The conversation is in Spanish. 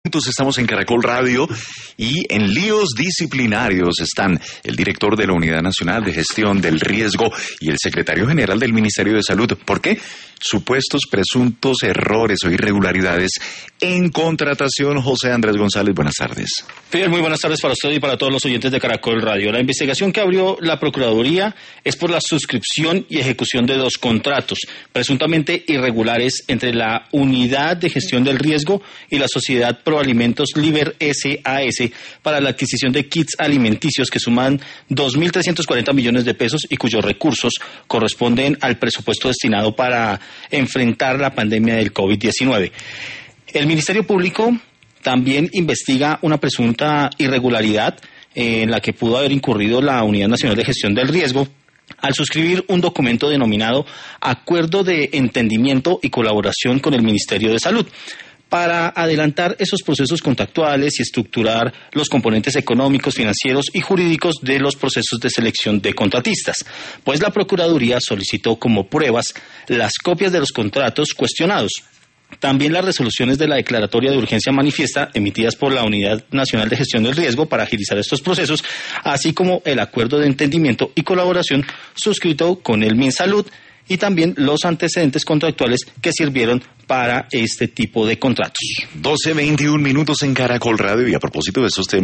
Estamos en Caracol Radio y en líos disciplinarios están el director de la Unidad Nacional de Gestión del Riesgo y el secretario general del Ministerio de Salud. ¿Por qué? Supuestos presuntos errores o irregularidades en contratación. José Andrés González, buenas tardes. Fidel, muy buenas tardes para usted y para todos los oyentes de Caracol Radio. La investigación que abrió la Procuraduría es por la suscripción y ejecución de 2 contratos presuntamente irregulares entre la Unidad de Gestión del Riesgo y la Sociedad Proalimentos Liber SAS para la adquisición de kits alimenticios que suman 2.340 millones de pesos y cuyos recursos corresponden al presupuesto destinado para enfrentar la pandemia del COVID-19. El Ministerio Público también investiga una presunta irregularidad en la que pudo haber incurrido la Unidad Nacional de Gestión del Riesgo al suscribir un documento denominado Acuerdo de Entendimiento y Colaboración con el Ministerio de Salud, para adelantar esos procesos contractuales y estructurar los componentes económicos, financieros y jurídicos de los procesos de selección de contratistas. Pues la Procuraduría solicitó como pruebas las copias de los contratos cuestionados, también las resoluciones de la declaratoria de urgencia manifiesta emitidas por la Unidad Nacional de Gestión del Riesgo para agilizar estos procesos, así como el acuerdo de entendimiento y colaboración suscrito con el MinSalud y también los antecedentes contractuales que sirvieron para este tipo de contratos. 12:21 en Caracol Radio y a propósito de esos temas.